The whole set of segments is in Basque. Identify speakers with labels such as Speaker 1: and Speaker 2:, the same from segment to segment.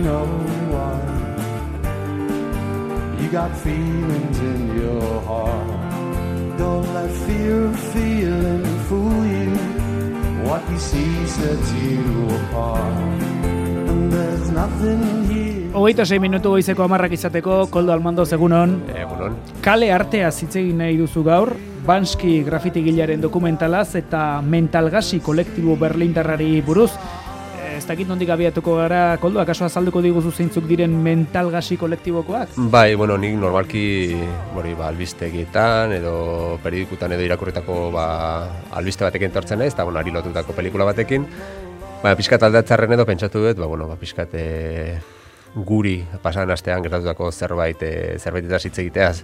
Speaker 1: know why. You got feelings in your heart. Don't let fear of feeling fool you. What you see sets you apart. And there's nothing here.
Speaker 2: 26 minutu goizeko 10 izateko, Koldo Almandoz, egunon.
Speaker 3: Egunon.
Speaker 2: Kale artea hitz egin nahi duzu gaur, Banksy grafitigilaren dokumentalaz eta Mentalgasi kolektibo berlindarrari buruz. Ez dakit nondik abiatuko gara, Koldo, akaso azalduko diguzu zeintzuk diren Mentalgasi kolektibokoak?
Speaker 3: Bai, nik normalki albistegietan edo periodikutan edo irakurritako albiste batekin tortzen naiz, eta ari lotutako pelikula batekin. Pixkat aldatzarren edo pentsatu dut, pixkat guri pasan astean gertatutako zerbaitetaz hitz egiteaz.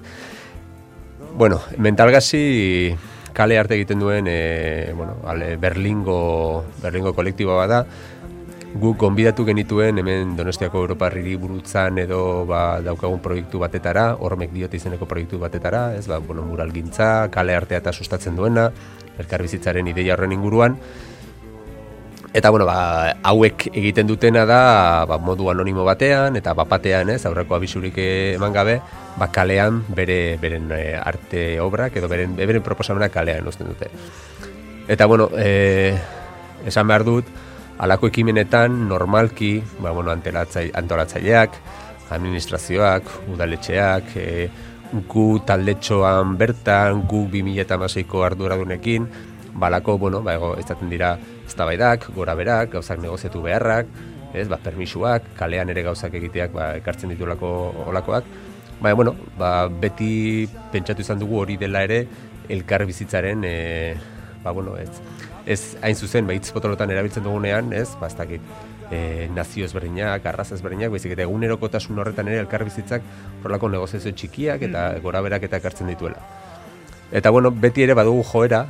Speaker 3: Mentalgasi kale arte egiten duen Berlingo kolektiboa da. Guk gonbidatu genituen hemen Donostiako Europar Hiriburutzan edo daukagun proiektu batetara, Hormek Diot izeneko proiektu batetara, muralgintza, kale artea eta sustatzen duena, elkarbizitzaren ideia horren inguruan. Eta hauek egiten dutena da modu anonimo batean eta bapatean, aurreko abisurik eman gabe, kalean beren arte obrak edo beren proposamenak kalean uzten dute. Eta esan behar dut, halako ekimenetan normalki antolatzaileak, administrazioak, udaletxeak, gu taldetxoan bertan, gu 2016ko arduradunekin, izaten dira eztabaidak, goraberak, gauzak negoziatu beharrak, permisuak, kalean ere gauzak egiteak ekartzen ditulako olakoak. Beti pentsatu izan dugu hori dela ere elkar bizitzaren ez hain zuzen, hitz potolotan erabiltzen dugunean, ez dakit, nazio ezberdinak, arraza ezberdinak, baizik eta egunerokotasun horretan ere elkarbizitzak horrelako negoziazio txikiak eta goraberak eta ekartzen dituela. Eta beti ere badugu joera,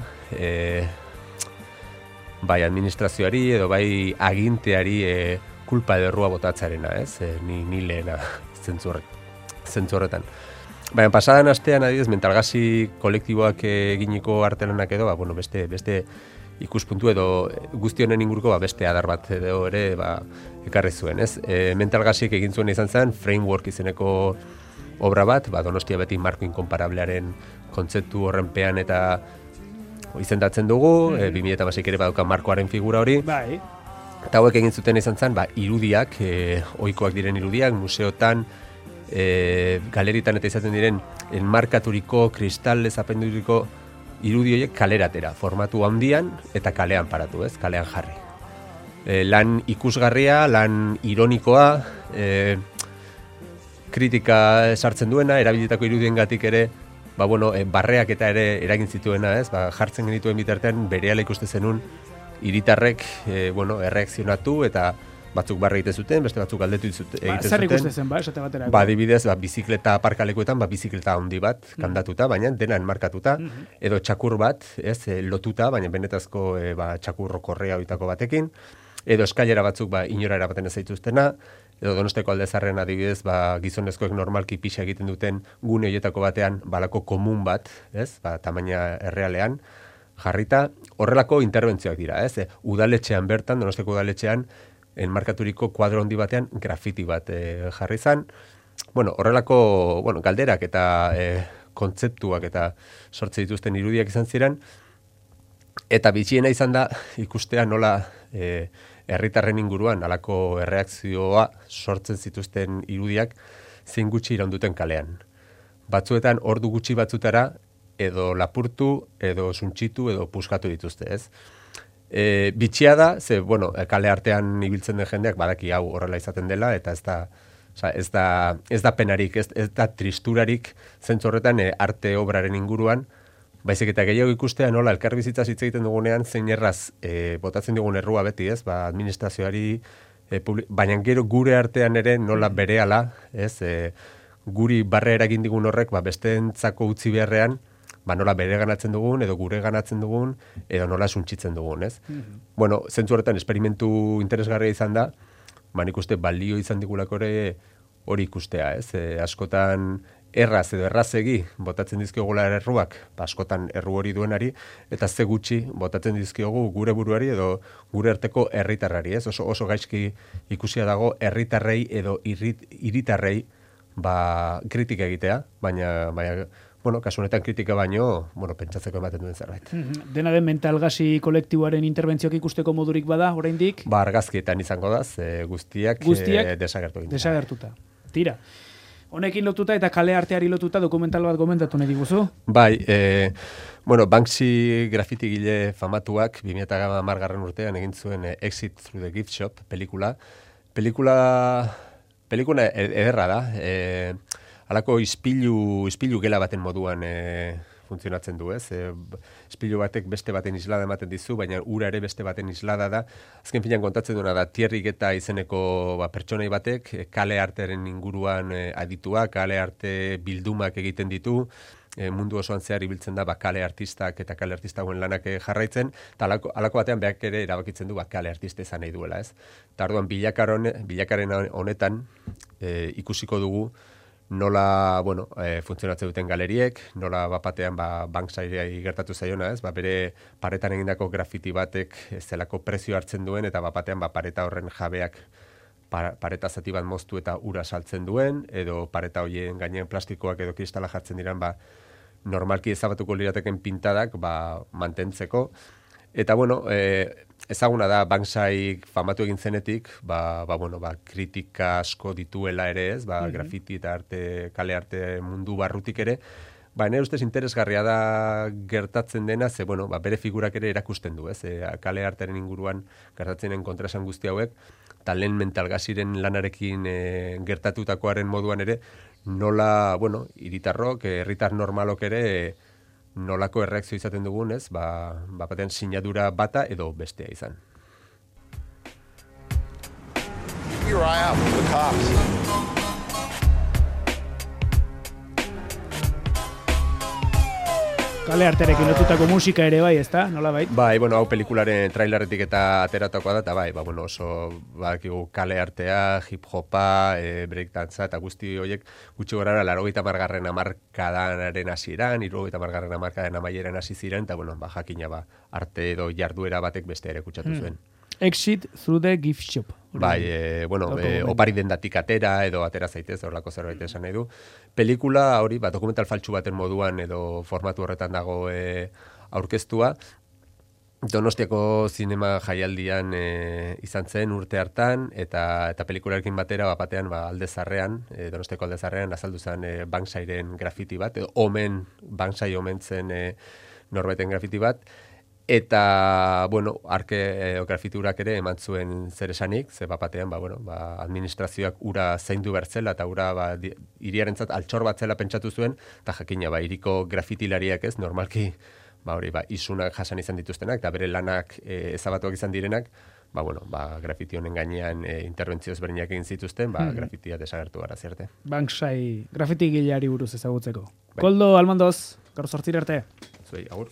Speaker 3: bai administrazioari edo bai aginteari kulpa edo errua botatzarena, ez? Ni lehena zentzu horretan. Baina pasadan astean adibidez Mentalgasi kolektiboak eginiko artelanak edo, beste ikuspuntu edo guzti honen inguruko beste adar bat edo ere ekarri zuen, ez? Mentalgasik egin zuen izan zen Framework izeneko obra bat, Donostia beti marko inkonparablearen kontzeptu horrenpean eta izendatzen dugu, 2016 ere badauka markoaren figura hori.
Speaker 2: Bai.
Speaker 3: Eta hauek egin zuten izan zen, irudiak, ohikoak diren irudiak, museotan, galeritan eta izaten diren enmarkaturiko, kristallez apenduriko irudi horiek kaleratera, formatu handian eta kalean paratu, ez? Kalean jarri. Lan ikusgarria, lan ironikoa, kritika sartzen duena, erabilitako irudiengatik ere, barreak eta ere eragin zituena, ez? Jartzen genituen bitartean berehala ikuste zenun hiritarrek erreakzionatu eta batzuk barre egiten zuten, beste batzuk galdetu egiten zuten.
Speaker 2: Zer ikuste zen, esate baterako?
Speaker 3: Adibidez, bizikleta aparkalekuetan, bizikleta handi bat kandatuta, baina dena enmarkatuta, edo txakur bat, lotuta, baina benetazko txakurro korrea oitako batekin, edo eskailera batzuk inora erabaten ez zaituztena, edo Donosteko Aldezarren adibidez, gizonezkoek normalki pixa egiten duten gune horietako batean balako komun bat, tamaina errealean, jarrita, horrelako interbentzioak dira, udaletxean bertan, Donosteko udaletxean, enmarkaturiko kuadro handi batean grafiti bat jarri zan. Horrelako galderak eta kontzeptuak eta sortze dituzten irudiak izan ziren, eta bitxiena izan da ikustea nola herritarren inguruan halako erreakzioa sortzen zituzten irudiak zein gutxi iraunduten kalean. Batzuetan ordu gutxi batzutara edo lapurtu, edo suntxitu, edo puskatu dituzte, ez? Bitxia da, kale artean ibiltzen den jendeak badaki hau horrela izaten dela, eta ez da penarik, ez da tristurarik zentzu horretan arte obraren inguruan, baizik eta gehiago ikustea nola elkarbizitza hitz egiten dugunean zein erraz botatzen dugun errua beti, ez? Administrazioari, baina gero gure artean ere nola berehala, ez? Guri barre eragin digun horrek besteentzako utzi beharrean, nola bere ganatzen dugun, edo gure ganatzen dugun, edo nola suntxitzen dugun, ez? Zentzu horretan, esperimentu interesgarria izan da, nik uste balio izan digulako ere hori ikustea, ez? Askotan erraz edo errazegi botatzen dizkiogula erruak, askotan erru hori duenari, eta ze gutxi botatzen dizkiogu gure buruari edo gure arteko herritarrari, ez? Oso gaizki ikusia dago herritarrei edo hiritarrei kritika egitea, baina bueno, kasu honetan kritika baino, pentsatzeko ematen duen zerbait.
Speaker 2: Dena den mental gasi kolektiboaren interbentzioak ikusteko modurik bada, oraindik?
Speaker 3: Argazkietan izango da, guztiak desagertu egin.
Speaker 2: Desagertuta. Tira. Honekin lotuta eta kale arteari lotuta dokumental bat komentatu nahi diguzu?
Speaker 3: Bai, Banksy grafitigile famatuak 2010 urtean egin zuen Exit Through the Gift Shop pelikula. Pelikula ederra da. Halako ispilu gela baten moduan funtzionatzen du, ez? Ispilu batek beste baten islada ematen dizu, baina ura ere beste baten islada da. Azken finean kontatzen duena da, Thierry Geta izeneko pertsonei batek, kale artearen inguruan aditua, kale arte bildumak egiten ditu, mundu osoan zehar ibiltzen da kale artistak eta kale artistauen lanak jarraitzen, eta halako batean berak ere erabakitzen du kale artista izan nahi duela, ez? Eta orduan bilakaren honetan ikusiko dugu nola, funtzionatzen duten galeriek, nola bapatean Banksyri gertatu zaiona, ez? Bere paretan egindako grafiti batek zelako prezio hartzen duen, eta bapatean pareta horren jabeak pareta zati bat moztu eta ura saltzen duen, edo pareta horien gainean plastikoak edo kristala jartzen diran, normalki ezabatuko lirateken pintadak mantentzeko. Eta ezaguna da Banksy famatu egin zenetik, kritika asko dituela ere, ez? Grafiti eta kale arte mundu barrutik ere, nire ustez interesgarria da gertatzen dena, ze bere figurak ere erakusten du, ez? Kale artearen inguruan gertatzenen kontraesan guzti hauek, eta lehen mental gaziren lanarekin gertatutakoaren moduan ere, nola, hiritarrok, herritar normalok ere, nolako erreakzio izaten dugun, ez? Batean sinadura bata edo bestea izan.
Speaker 4: Here I am with the cops.
Speaker 2: Kale arterekin lotutako musika ere bai, ezta? Nola bai?
Speaker 3: Bai, hau pelikularen trailerretik eta ateratakoa da, eta bai, oso kale artea, hip-hopa, breakdance eta guzti horiek gutxi gorara 80. hamarkadaren hasieran, 70. hamarkadaren amaieran hasi ziren, eta jakina arte edo jarduera batek beste ere kutsatu zuen.
Speaker 2: Exit Through the Gift Shop.
Speaker 3: Bai, opari dendatik atera edo atera zaitez, horlako zerbait esan nahi du. Pelikula hori, dokumental faltsu baten moduan edo formatu horretan dago aurkeztua. Donostiako zinema jaialdian izan zen urte hartan, eta pelikularekin batera batean Alde Zarrean, Donostiako Alde Zarrean azaldu zen Banksyren grafiti bat, edo Banksy omen zen norbeten grafiti bat, eta, grafiturak ere eman zuen zer esanik, ze batean, administrazioak ura zaindu bertzela, eta ura hiriarentzat altxor bat zela pentsatu zuen, eta jakina, hiriko grafitilariak ez, normalki, isunak jasan izan dituztenak, eta bere lanak ezabatuak izan direnak, grafiti honen gainean interbentzioz berniak egin zituzten, grafitia desagertu gara zierte.
Speaker 2: Banksy grafiti gileari buruz ezagutzeko. Koldo Almandoz, gaur 8 arte.
Speaker 3: Zuei, agur.